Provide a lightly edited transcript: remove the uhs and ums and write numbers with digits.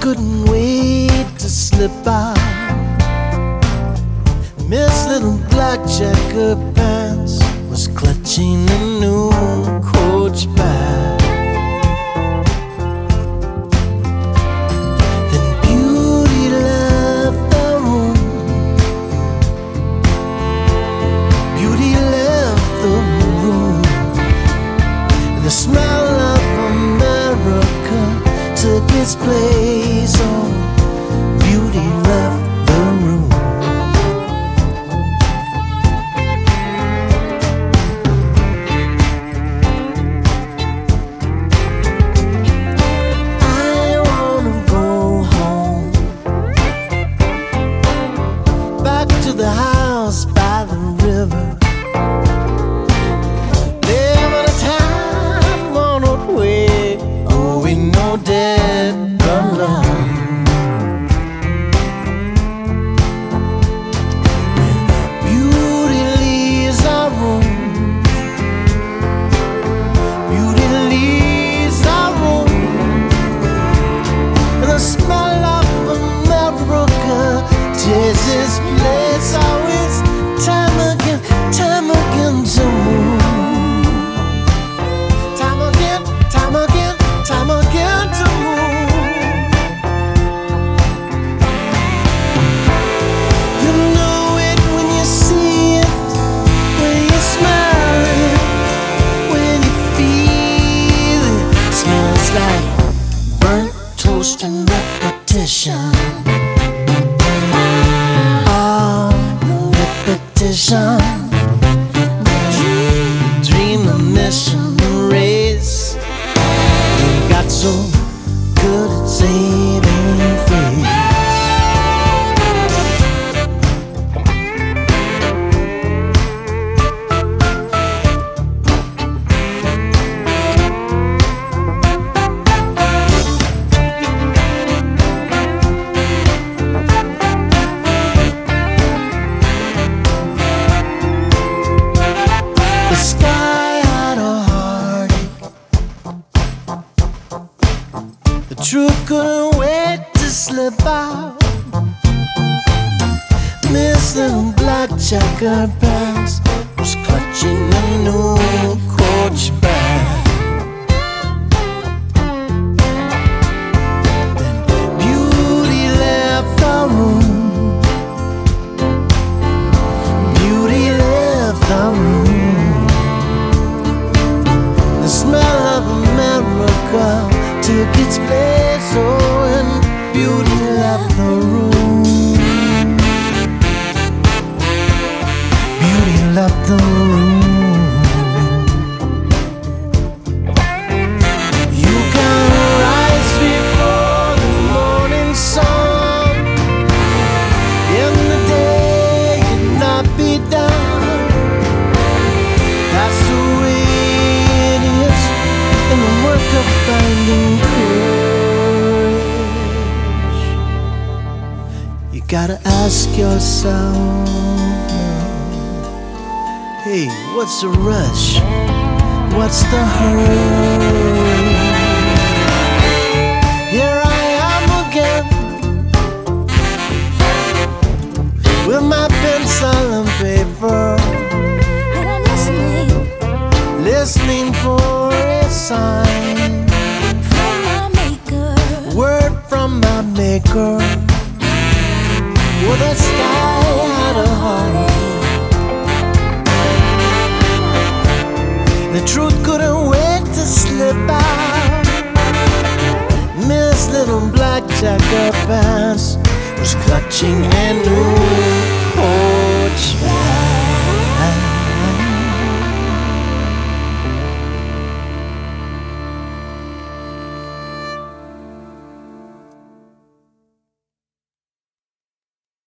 couldn't wait to slip out. Miss Little Black Checker Pants was clutching a new Coach bag. Then Beauty left the room. Beauty left the room. And the smell of America took its place. Oh, Beauty left the room. I wanna go home, back to the house by the river. Live in a time honored way. Oh, we know dead alone. Beauty leaves our room. Beauty leaves our room. And the smell of America takes its place. Oh, it's time again to move. Time again to move. You know it when you see it, when you smell it, when you feel it. Smells like burnt toast and repetition. Oh, repetition. Dream of mission race. You got so good at saving face. The sky had a heartache. The truth couldn't wait to slip out. Miss Little Black Checker Pants was clutching a new Coach bag. Then Beauty left the room. Beauty left the room. The smell of America took its place. Oh, and Beauty left the room. Beauty left the room. You can rise before the morning sun. In the day and not be done. That's the way it is in the work of finding courage. You gotta ask yourself now, hey, what's the rush? What's the hurry? Here I am again, with my pencil and paper, And I'm listening for a sign, from my maker. word from my maker. Well, the sky had a heartache. The truth couldn't wait to slip out. Miss Little Black Checker Pants was clutching and new